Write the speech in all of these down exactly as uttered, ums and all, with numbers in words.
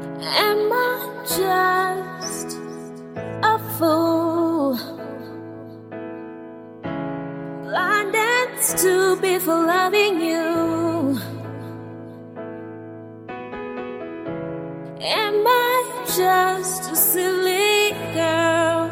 Am I just a fool, blinded to be for loving you? Am I just a silly girl,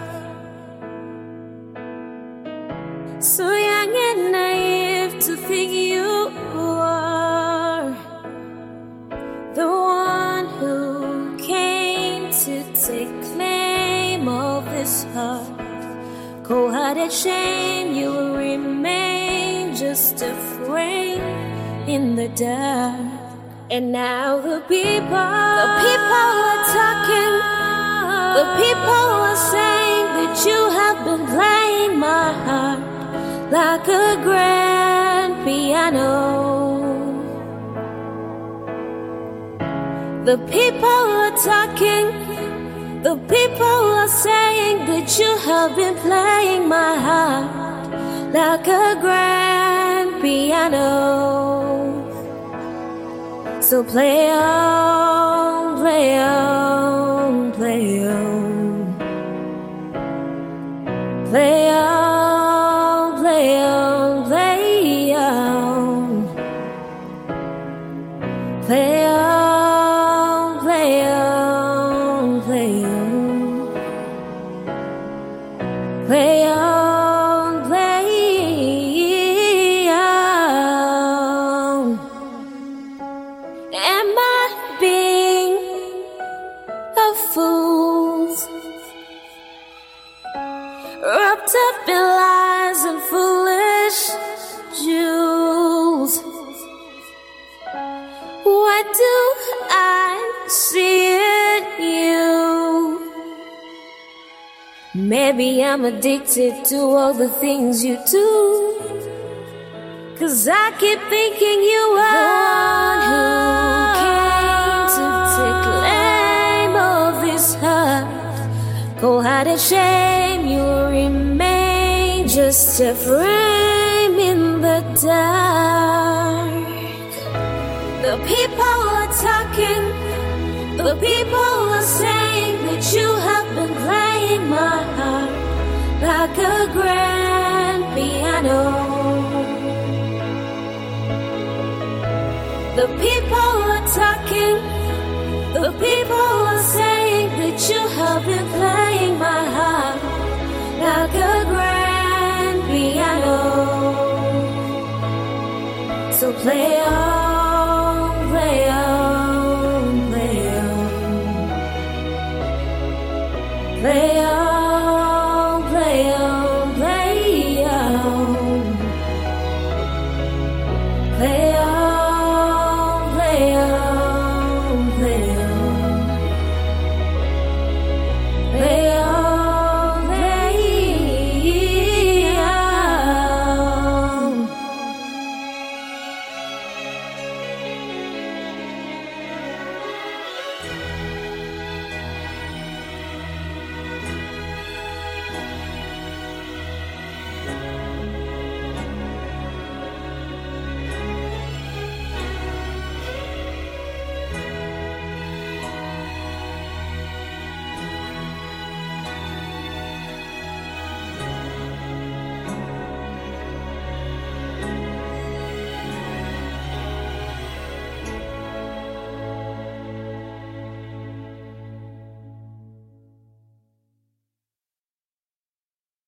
so young and naive to think you are the one who came to take claim of this heart? Cold-hearted shame, you will remain just a frame in the dark. And now the people, the people are talking, the people are saying that you have been playing my heart like a grand piano. The people are talking, the people are saying that you have been playing my heart like a grand piano. So play on, play on, play on, play on, play on, play on, play on, play on, play on, play on, play on. Am I being a fool, wrapped up in lies and foolish jewels? What do I see in you? Maybe I'm addicted to all the things you do, 'cause I keep thinking you are the one who came to take claim of this heart. Cold-hearted shame, you will remain just a frame in the dark. The people are talking, the people are saying that you have been playing my heart like a grand piano. The people are talking,